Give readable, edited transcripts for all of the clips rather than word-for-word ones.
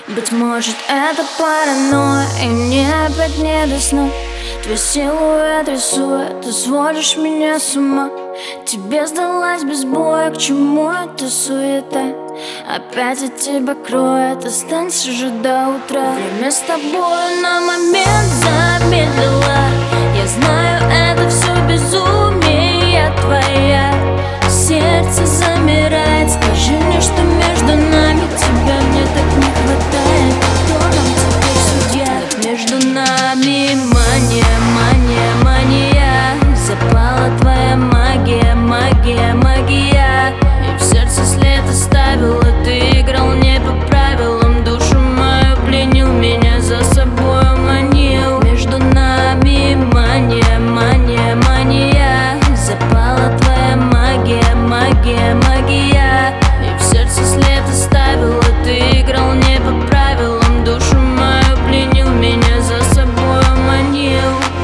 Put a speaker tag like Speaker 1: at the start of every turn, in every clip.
Speaker 1: Быть может, это паранойя, и мне опять не до сна. Твой силуэт рисует, ты сводишь меня с ума. Тебе сдалась без боя, к чему эта суета? Опять от тебя кроет, останься же до утра. Время с тобой на момент замедлила. Я знаю, это все безумие, я твоя. Сердце замирает, скажи мне, что между нами. Тебя мне так не хватает, кто нам теперь судья? Между нами мания, мания, мания. Запала твоя магия, магия, магия. И в сердце след оставила, ты играл не по правилам. Душу мою пленил, меня за собой манил. Между нами мания, мания, мания. Запала твоя магия, магия, магия. И в сердце след оставила, ты играл не по правилам. Душу мою пленил, меня за собой манил.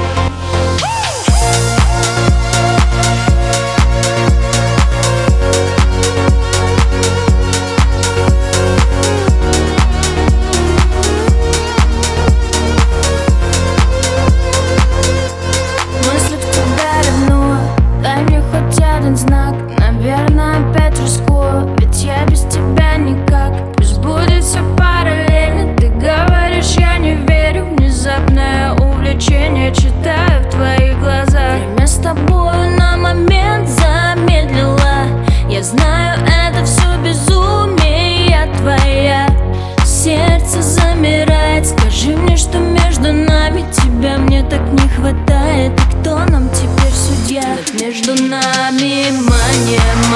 Speaker 1: Знак, наверное, опять рискую, ведь я без тебя никак. Пусть будет все параллельно, ты говоришь, я не верю. Внезапное увлечение читаю в твоих глазах. Время с тобою на момент замедлила. Я знаю, это все безумие, я твоя. Сердце замирает, скажи мне, что между нами. Тебя мне так не хватает, и кто нам теперь судья? Между нами мания.